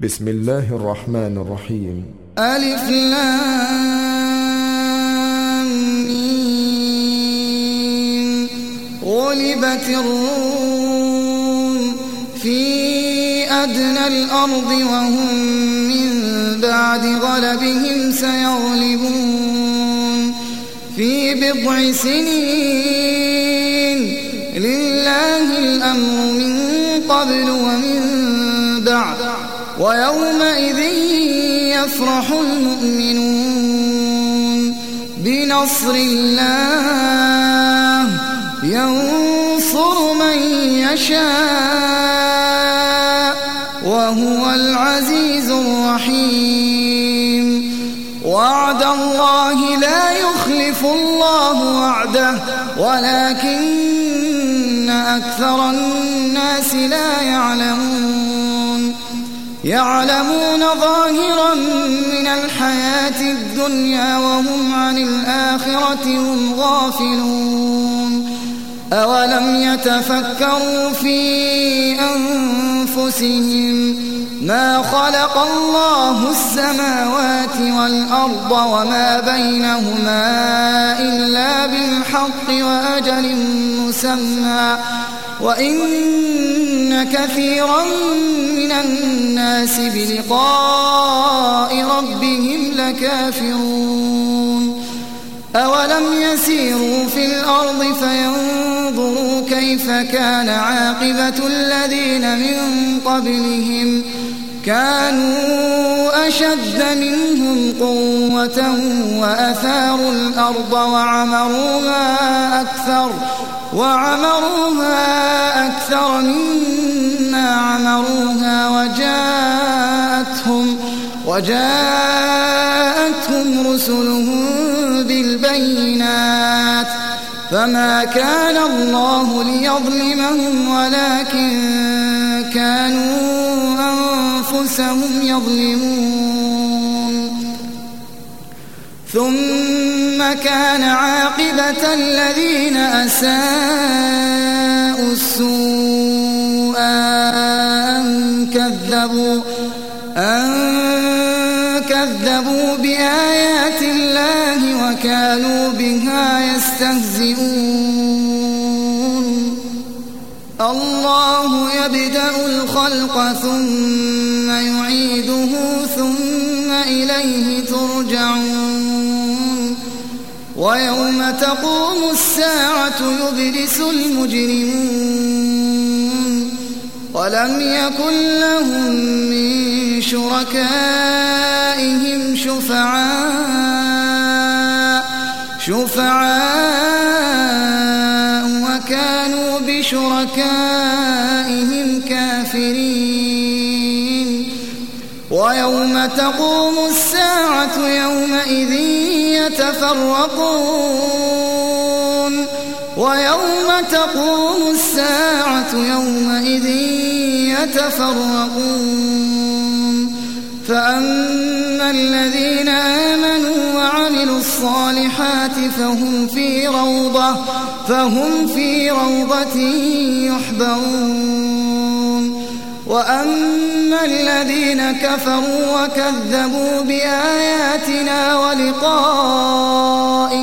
بسم الله الرحمن الرحيم. ألف لام ميم. غلبت الروم في أدنى الأرض وهم من بعد غلبهم سيغلبون في بضع سنين. لله الأمر من قبل ومن بعد ويومئذ يفرح المؤمنون بنصر الله ينصر من يشاء وهو العزيز الرحيم. وعد الله لا يخلف الله وعده ولكن أكثر الناس لا يعلمون ظاهرا من الحياة الدنيا وهم عن الآخرة هم غافلون. أولم يتفكروا في أنفسهم ما خلق الله السماوات والأرض وما بينهما إلا بالحق وأجل مسمى وإن كثيرا من الناس بلقاء ربهم لكافرون. أولم يسيروا في الأرض فينظروا كيف كان عاقبة الذين من قبلهم كانوا أشد منهم قوة وأثاروا الأرض وعمروها أكثر مما عمروها وجاءتهم رسلهم بالبينات فما كان الله ليظلمهم ولكن كانوا أنفسهم يظلمون. ثم كان عاقبة الذين أساءوا السوء أن كذبوا بآيات الله وكانوا بها يستهزئون. الله يبدأ الخلق ثم يعيده ثم إليه ترجعون. ويوم تقوم الساعة يبلس المجرمون ولم يكن لهم من شركائهم شفعاء وكانوا بشركائهم كافرين. ويوم تقوم الساعة يومئذ يتفرقون فأما الذين آمنوا وعملوا الصالحات فهم في روضة يحبرون. وأما الذين كفروا وكذبوا بآياتنا ولقاء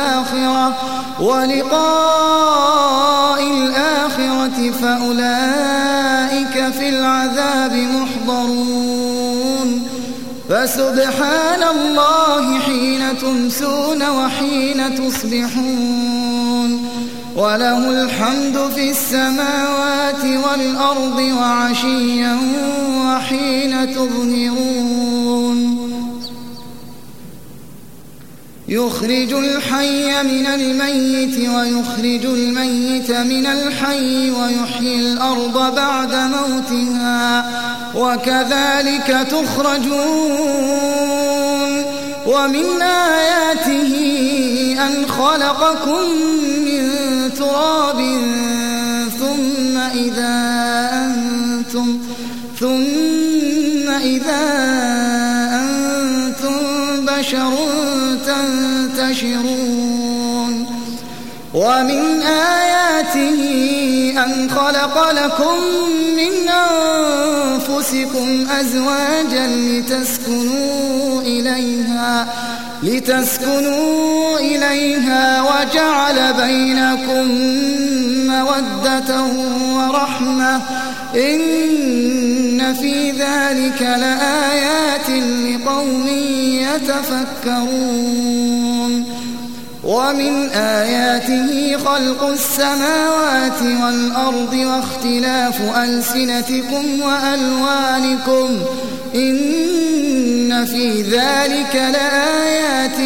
الآخرة فأولئك في العذاب محضرون. فسبحان الله حين تمسون وحين تصبحون وله الحمد في السماوات والأرض وعشيا وحين تظهرون. يخرج الحي من الميت ويخرج الميت من الحي ويحيي الأرض بعد موتها وكذلك تخرجون. ومن آياته أن خلقكم من تراب ثم إذا أنتم بشر تنتشرون. ومن آياته أن خلق لكم من أنفسكم أزواجا لتسكنوا إليها وجعل بينكم مودة ورحمة إن في ذلك لآيات لقوم يتفكرون ومن آياته خلق السماوات والأرض واختلاف ألسنتكم وألوانكم إن في ذلك لآيات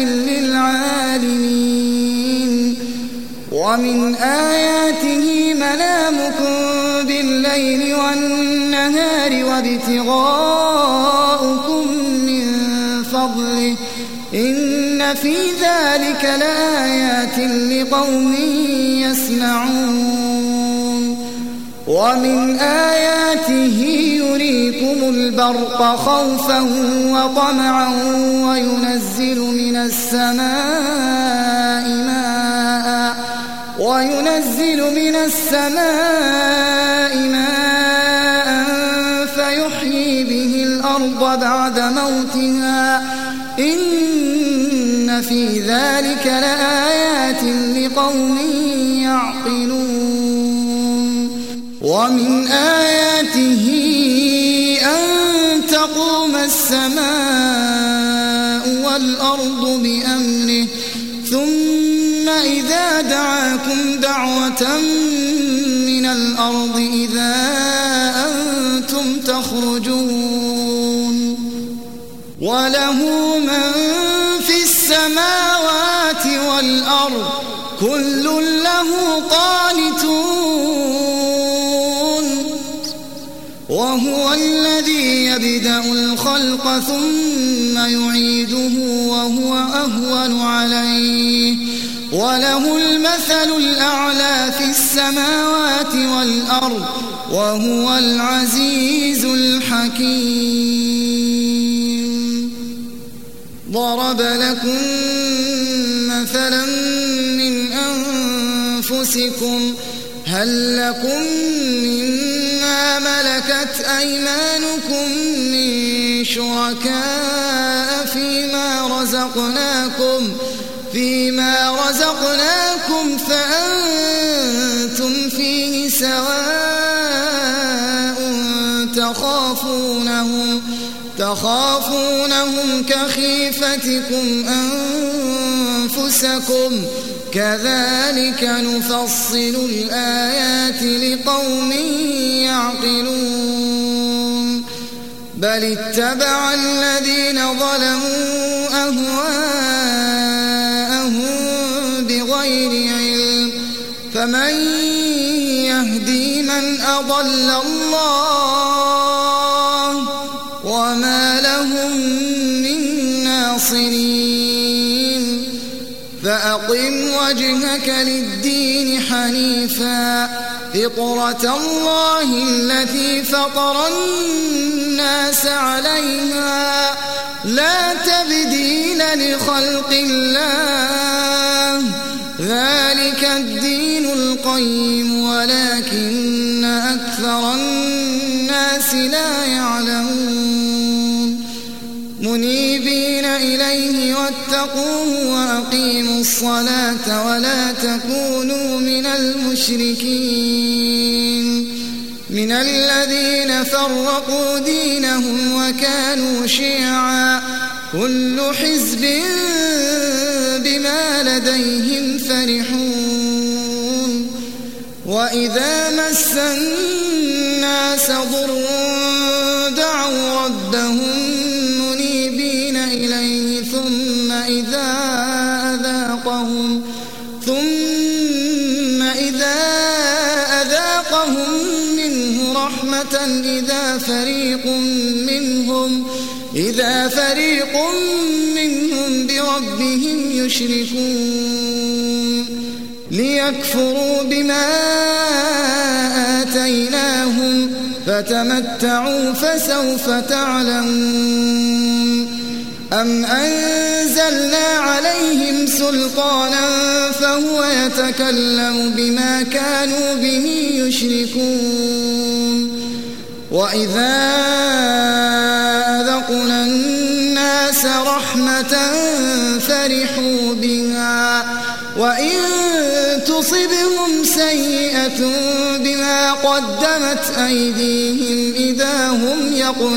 للعالمين ومن آياته منامكم بالليل والنهار وابتغاؤكم من فضله إن في ذلك لآيات لقوم يسمعون ومن آياته يريكم البرق خوفا وطمعا وينزل من السماء ماء فيحيي به الأرض بعد موتها إن في ذلك لآيات لقوم يعقلون ومن آياته أن تقوم السماء والأرض بأمره ثم إذا دعاكم دعوة من الأرض إذا أنتم تخرجون وله من في السماوات والأرض كل له قانتون وهو الذي يبدأ الخلق ثم يعيده وهو أهون عليه وله المثل الأعلى في السماوات والأرض وهو العزيز الحكيم ضرب لكم مثلا من أنفسكم هل لكم مما ملكت أيمانكم من شركاء فيما رزقناكم فأنتم فيه سواء تخافونهم كخيفتكم أنفسكم كذلك نفصل الآيات لقوم يعقلون بل اتبع الذين ظلموا أهواءهم بغير علم فمن يهدي من أضل الله وما لهم من ناصرين فأقم وجهك للدين حنيفا فطرة الله التي فطر الناس عليها لا تبديل لخلق الله ذلك الدين القيم ولكن أكثر الناس لا يعلمون منيبين إليه واتقوه وأقيموا الصلاة ولا تكونوا من المشركين من الذين فرقوا دينهم وكانوا شيعا كل حزب بما لديهم فرحون وإذا مس الناس ضر دعوا ربهم منيبين إليه ثم إذا أذاقهم منه رحمة إذا فريق منهم بربهم يشركون ليكفروا بما آتيناهم فتمتعوا فسوف تعلمون أم أنزلنا عليهم سلطانا فهو يتكلم بما كانوا به يشركون وإذا أذقنا الناس رحمة فرحوا بها وإن تصبهم سيئة بما قدمت أيديهم إذا هم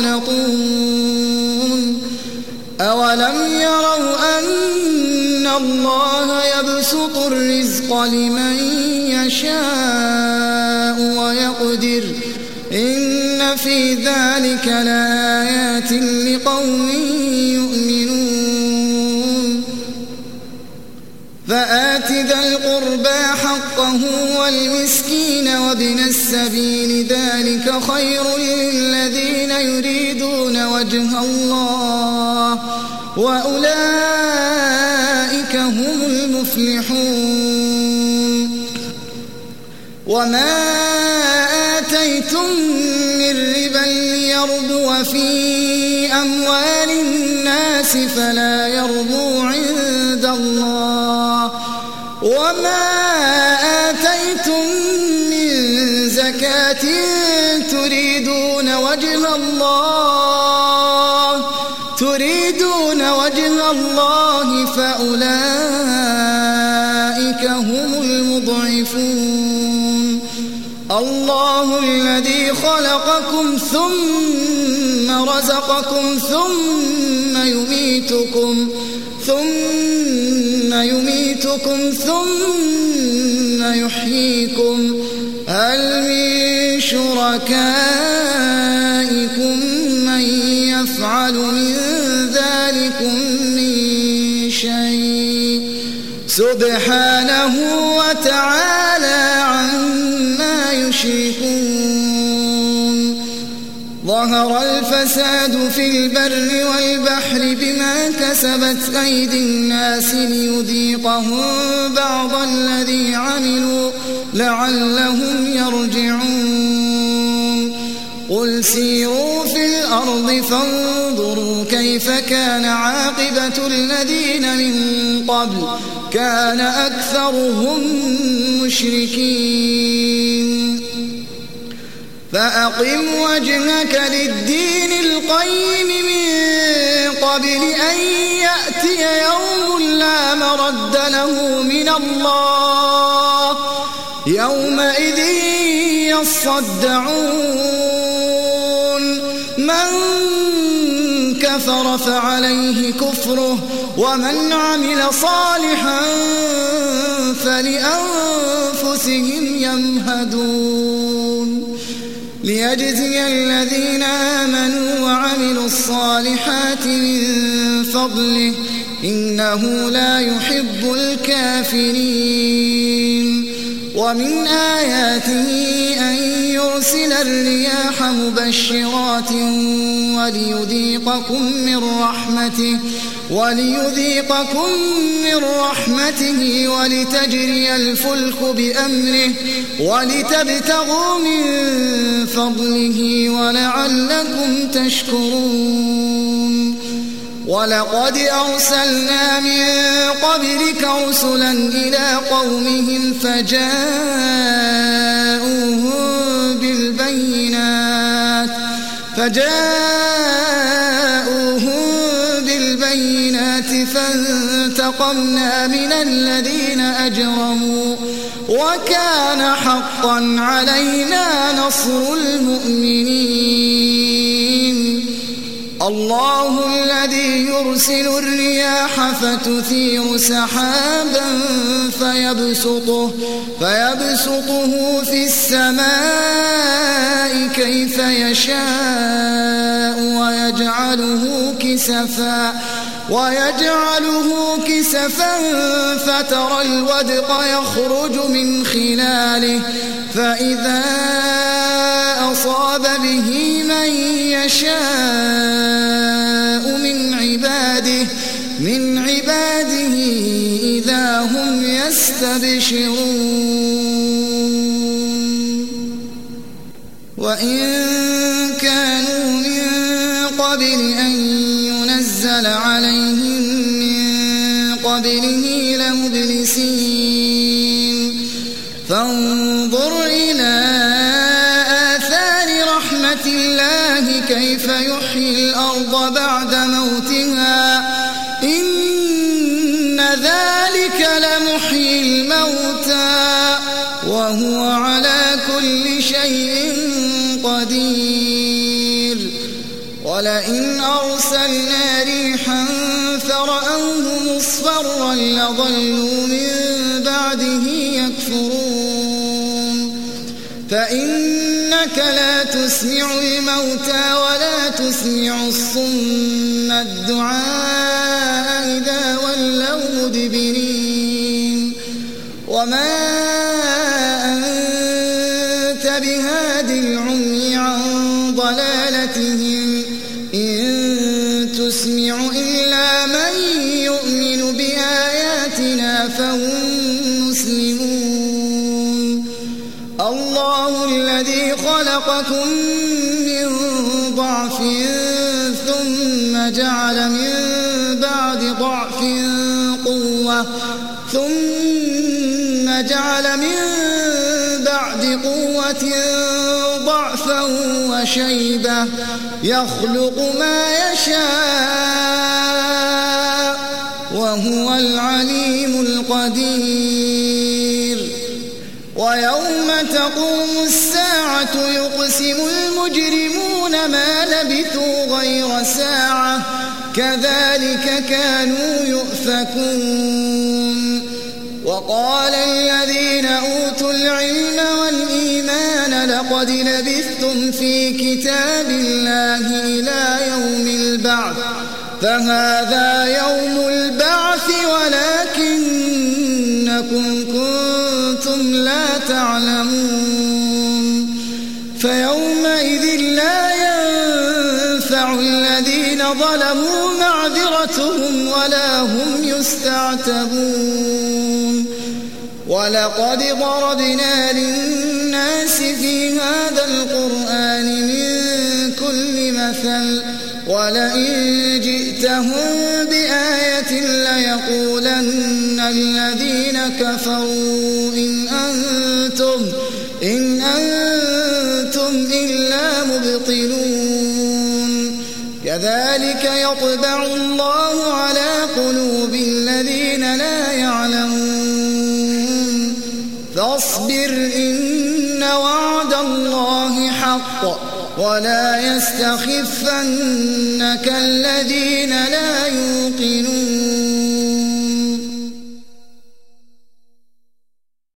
يقنطون أولم يروا أن الله يبسط الرزق لمن يشاء ويقدر إن في ذلك لآيات لقوم يؤمنون فآت ذا القربى حقه والمسكين وابن السبيل ذلك خير للذين يريدون وجه الله وأولئك هم المفلحون وما آتيتم من ربا ليربو في أموال الناس فلا يربو عند الله وما آتيتم من زكاة تريدون وجه الله فأولئك هم المضعفون الله الذي خلقكم ثم رزقكم ثم يميتكم ثم يحييكم هل من شركائكم من يفعل من ذلكم من شيء سبحانه وتعالى عما يشركون ظهر الفساد في البر والبحر بما كسبت أيدي الناس ليذيقهم بعض الذي عملوا لعلهم يرجعون قل سيروا في الأرض فانظروا كيف كان عاقبة الذين من قبل كان أكثرهم مشركين فأقم وجهك للدين القيم من قبل أن يأتي يوم لا مرد له من الله يومئذ يصدعون من كفر فعليه كفره ومن عمل صالحا فلأنفسهم يمهدون ليجزي الذين آمنوا وعملوا الصالحات من فضله إنه لا يحب الكافرين ومن آياته أن يرسل الرياح مبشرات وليذيقكم من رحمته ولتجري الفلك بأمره ولتبتغوا من فضله ولعلكم تشكرون ولقد أرسلنا من قبلك رسلا إلى قومهم فجاءوهم بالبينات فانتقمنا من الذين أجرموا وكان حقا علينا نصر المؤمنين الله الذي يرسل الرياح فتثير سحابا فيبسطه في السماء كيف يشاء ويجعله كسفا فترى الودق يخرج من خلاله فإذا أصاب به من يشاء من عباده إذا هم يستبشرون وإن كانوا من قبل أن ينزل عليهم من قبله لمبلسين فانظر إلى آثار رحمة الله كيف يحيي الأرض بعد موتها إن ذلك لمحيي الموتى وهو على كل شيء قدير ولئن أرسلنا ريحا فرأوه مصفرا لظلوا من بعده يكفرون فإنك لا تسمع الموتى ولا تسمع الصم الدعاء إذا ولوا مدبرين وما أنت بهاد العمي عن ضلالتهم إن تسمع إلا من يؤمن بآياتنا فهم مسلمون الله الذي خلقكم من ضعف ثم جعل من بعد ضعف قوة ثم جعل من بعد قوة ضعفا وشيبة يخلق ما يشاء وهو العليم القدير ويوم تقوم الساعة يقسم المجرمون ما لبثوا غير ساعة كذلك كانوا يؤفكون وقال الذين أوتوا العلم والإيمان لقد لبثتم في كتاب الله إلى يوم البعث فهذا يوم البعث ولكنكم كنتم لا تعلمون فيومئذ لا ينفع الذين ظلموا معذرتهم ولا هم يستعتبون ولقد ضربنا للناس في هذا القرآن من كل مثل ولئن جئتهم بآية ليقولن الذين كفروا إن أنتم إلا مبطلون كذلك يطبع الله على قلوب الذين لا يعلمون فاصبر إن وعد الله حق ولا يستخفنك الذين لا يوقنون